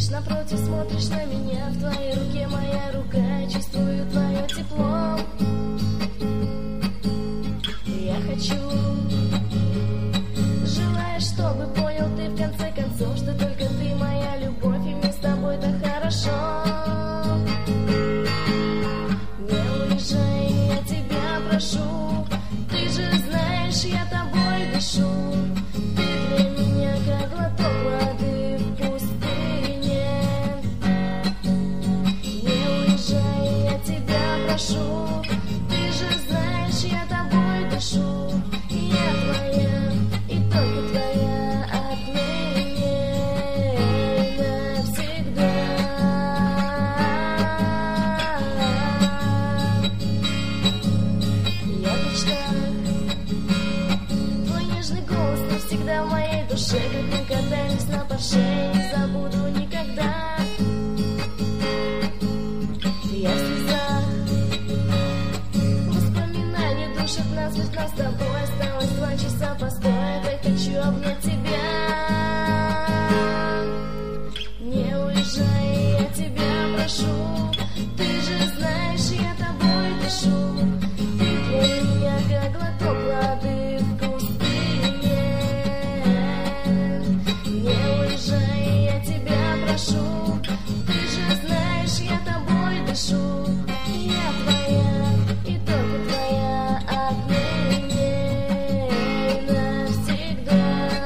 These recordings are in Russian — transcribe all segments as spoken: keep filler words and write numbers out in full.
Сидишь напротив, смотришь на меня, в твоей руке моя рука, чувствую твое тепло. Я хочу, желаю, чтобы понял ты в конце концов, что только ты моя любовь, и мне с тобой так хорошо. Не уезжай, я тебя прошу, ты же знаешь, я тобой дышу. Ты для меня как глоток воды в пустыне. Не уезжай, я тебя прошу, ты же знаешь, я тобой дышу. Я твоя, и только твоя, отныне навсегда. Я мечта, твой нежный голос навсегда в моей душе, как мы катались на Порше, не забуду никогда. Я в слезах, воспоминания душат нас, ведь нам с тобой осталось два часа постоя, так хочу обнять тебя. Не уезжай, я тебя прошу, ты же знаешь, я тобой дышу. Ты для меня как глоток воды в пустыне. Не уезжай, я тебя прошу, ты же знаешь, я тобой дышу. Я твоя, и только твоя, отныне навсегда.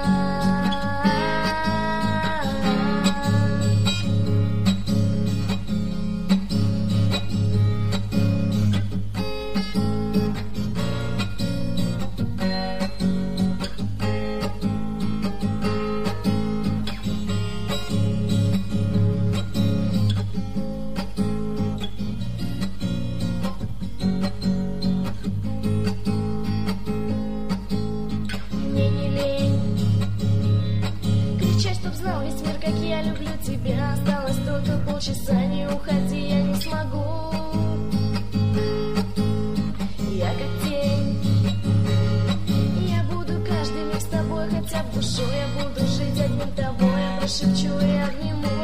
Мне не лень кричать, чтоб знал весь мир, как я люблю тебя. Осталось только полчаса, не уходи, я не смогу. Я как тень, я буду каждый миг с тобой, хотя в душу я буду жить одним тобой. Я прошепчу и обниму.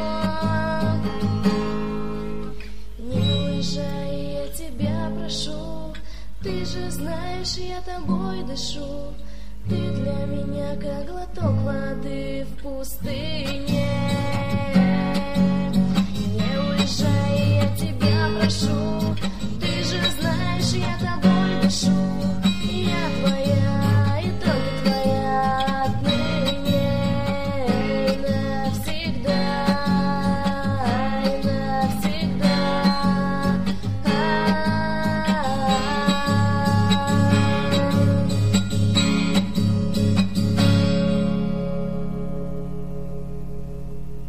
Не уезжай, я тебя прошу, ты же знаешь, я тобой дышу. Ты для меня как глоток воды в пустыне. Не уезжай, я тебя прошу, ты же знаешь, я тобой